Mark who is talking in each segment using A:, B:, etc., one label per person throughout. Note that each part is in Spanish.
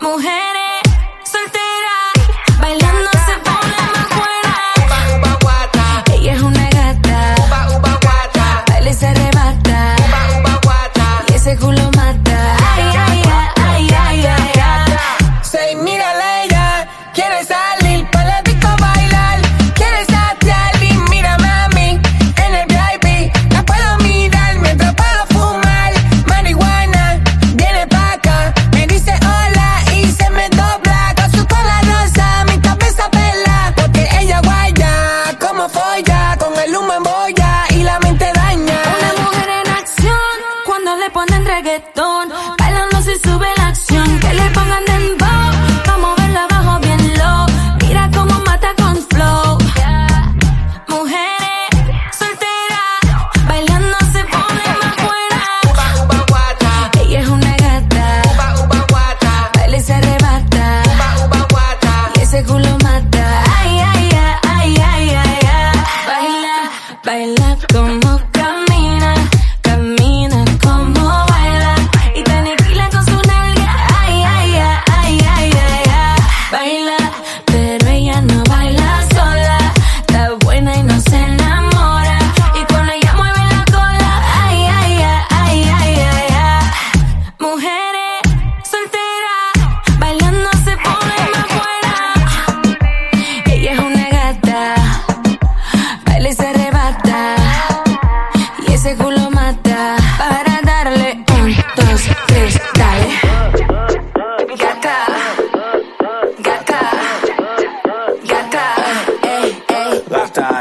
A: Mujeres solteras, bailando se pone más buena.
B: Uba, uba, guata.
A: Ella es una gata,
B: Uba, uba, guata.
A: baila y se arrebata.
B: Uba, uba, guata.
A: Y ese culo mata. Ay, ay, ay, ay, ay, ay.
B: Say, mírala ella, quiere salir pa' la disco a bailar. Quiere saciar y mira mami, en el VIP la puedo mirar mientras puedo fumar marihuana. Viene pa' acá, me dice hola y se me dobla con su cola rosa, mi cabeza pela. Porque ella guaya, como folla, con el humo en boya y la mente daña.
A: Una mujer en acción, cuando le ponen reggaetón, bailando se sube la acción. Que le pongan dembow, pa' moverla abajo bien low. Mira cómo mata con flow. Mujeres solteras, bailando se pone más buena.
B: Uba, uba, guata.
A: Ella es una gata,
B: Uba, uba, guata.
A: baila y se arrebata.
B: Uba, uba, guata.
A: Y ese culo mata. Ay, ay, ay, ay, ay, ay, ay. Baila, baila como camina, camina como baila. Y te aniquila con su nalga. Ay, ay, ay, ay, ay, ay, ay. Baila, pero ella no baila sola. Está buena y no se enamora. Y cuando ella mueve la cola, ay, ay, ay, ay, ay, ay, ay. Mujeres solteras, bailando se pone más buena. Ella es una gata, baila y se arrebata. Y ese culo mata. Para darle 1, 2, 3, dale. Gata, gata, gata, ey, ey.
C: Gata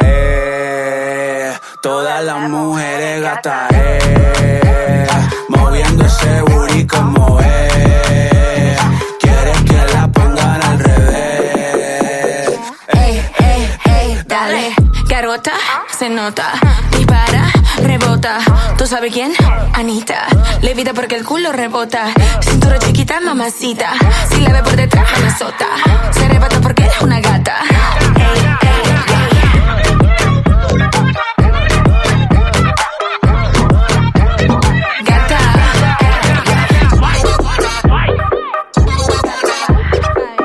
C: todas las mujeres gata moviendo ese booty como es. Quieres que la pongan al revés.
A: Ey, ey, ey, dale. Garota, se nota. Dispara, rebota. ¿Tú sabes quién? Anita. Levita porque el culo rebota. Cintura chiquita, mamacita. Si la ve por detrás, me azota. Se arrebata porque es una gata. Ey, ey, ey. Gata.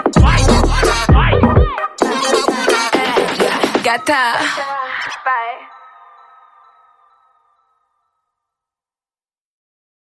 A: Gata.
B: Bye.